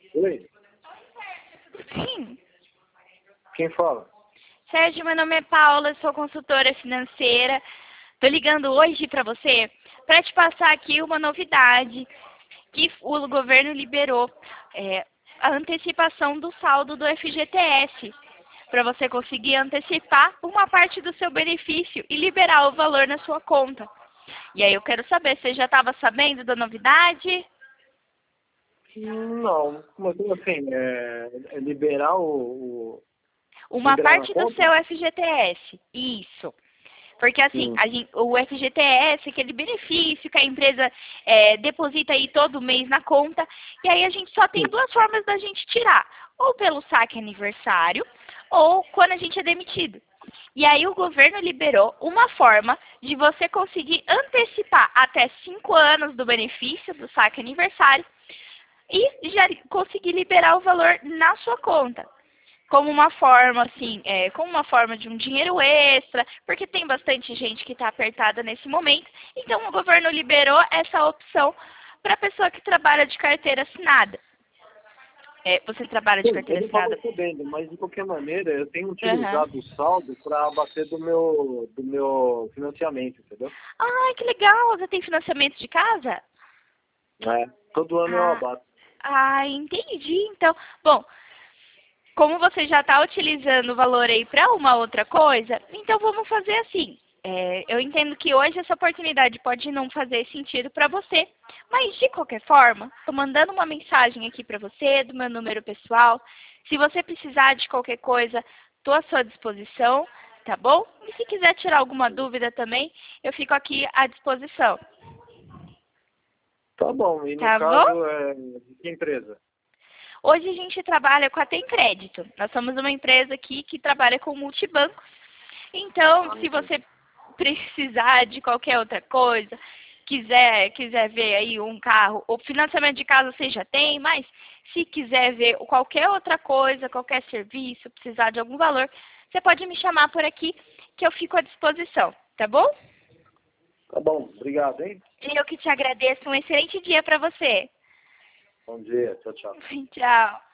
Oi, Sim. quem fala? Sérgio, meu nome é Paula, sou consultora financeira. Estou ligando hoje para você para te passar aqui uma novidade que o governo liberou, a antecipação do saldo do FGTS, para você conseguir antecipar uma parte do seu benefício e liberar o valor na sua conta. E aí eu quero saber, você já estava sabendo da novidade? Não, como assim? É liberar Uma liberar na parte do conta? seu FGTS, isso. Porque assim, Sim. o FGTS, aquele benefício que a empresa deposita aí todo mês na conta, e aí a gente só tem Sim. duas formas da gente tirar, ou pelo saque aniversário, ou quando a gente é demitido. E aí o governo liberou uma forma de você conseguir antecipar até 5 anos do benefício do saque aniversário e já conseguir liberar o valor na sua conta como uma forma, assim, como uma forma de um dinheiro extra, porque tem bastante gente que está apertada nesse momento. Então, o governo liberou essa opção para a pessoa que trabalha de carteira assinada. Você trabalha de Sim, carteira ele estava assinada? sabendo, mas de qualquer maneira eu tenho Aham. utilizado o saldo para abater do meu financiamento, entendeu? Ai, que legal! Você tem financiamento de casa? Todo ano eu Ah, abato. entendi. Então, bom, como você já está utilizando o valor aí para uma outra coisa, então vamos fazer assim. Eu entendo que hoje essa oportunidade pode não fazer sentido para você, mas de qualquer forma, estou mandando uma mensagem aqui para você, do meu número pessoal. Se você precisar de qualquer coisa, estou à sua disposição, tá bom? E se quiser tirar alguma dúvida também, eu fico aqui à disposição, Tá bom, e no tá bom? caso de que empresa? Hoje a gente trabalha com a Tem Crédito. Nós somos uma empresa aqui que trabalha com multibanco. Então, Ah, se você entendi. precisar de qualquer outra coisa, quiser ver aí um carro, o financiamento de casa você já tem, mas se quiser ver qualquer outra coisa, qualquer serviço, precisar de algum valor, você pode me chamar por aqui que eu fico à disposição, tá bom? Tá bom, obrigado, hein? E eu que te agradeço. Um excelente dia para você. Bom dia, tchau, tchau. Tchau.